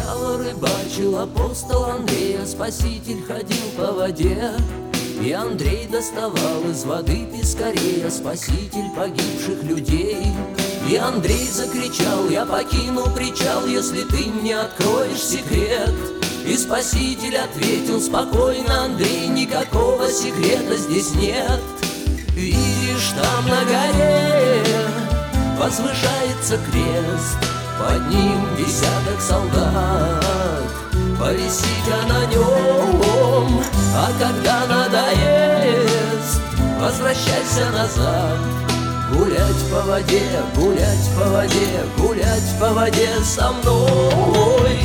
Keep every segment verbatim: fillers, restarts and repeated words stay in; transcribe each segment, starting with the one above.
Сначала рыбачил апостол Андрей, а спаситель ходил по воде. И Андрей доставал из воды пескарей, а спаситель погибших людей. И Андрей закричал: я покину причал, если ты мне откроешь секрет. И спаситель ответил спокойно: Андрей, никакого секрета здесь нет. Видишь, там на горе возвышается крест, под ним десяток солдат, повиси-ка на нем, а когда надоест, возвращайся назад. Гулять по воде, гулять по воде, гулять по воде со мной.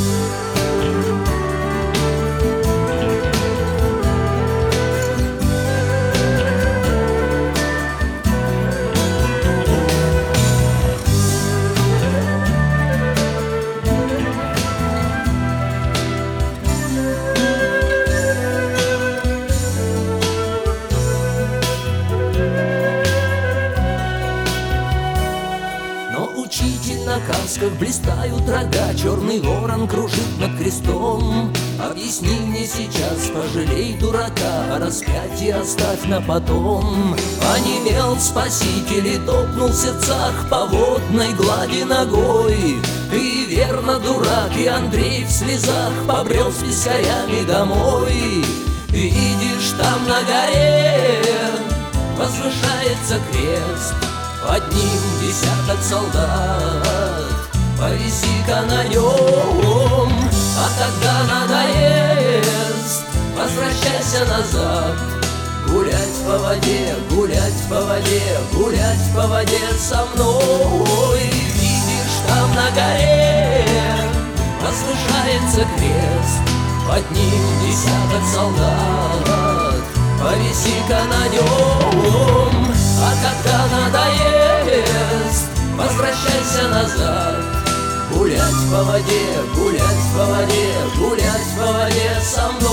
Учитель на касках, блистают рога, черный ворон кружит над крестом. Объясни мне сейчас, пожалей дурака, а распятие оставь на потом. Онемел спаситель и топнул в сердцах по водной глади ногой. Ты верно дурак, и Андрей в слезах побрел с пескарями домой. Видишь, там на горе возвышается крест, под ним десяток солдат, повиси-ка на нем, а когда надоест, возвращайся назад. Гулять по воде, гулять по воде, гулять по воде со мной. Видишь, там на горе возвышается крест, под ним десяток солдат, повиси-ка на нем, а когда надоест, возвращайся назад. Гулять по воде, гулять по воде, гулять по воде со мной.